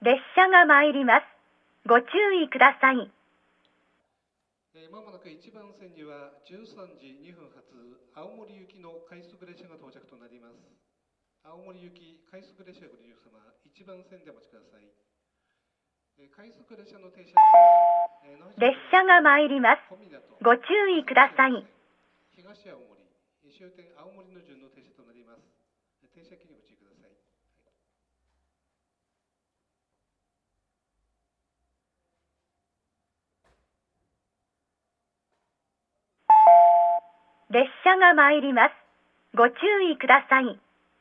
列車が参ります。ご注意ください。 まもなく1番線には13時2分発青森行きの快速列車が到着となります。青森行き快速列車ご利用様、1番線でお待ちください。快速列車の停車列車が参ります。ご注意ください。 東青森、終点青森の順の停車となります。停車機にご注意ください。 列車が参ります。ご注意ください。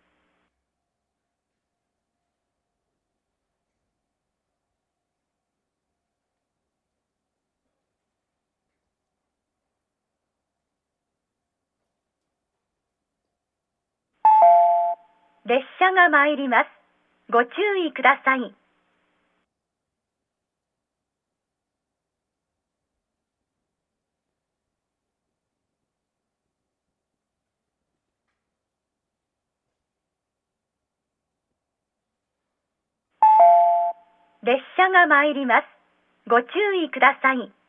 列車が参ります。ご注意ください。列車が参ります。ご注意ください。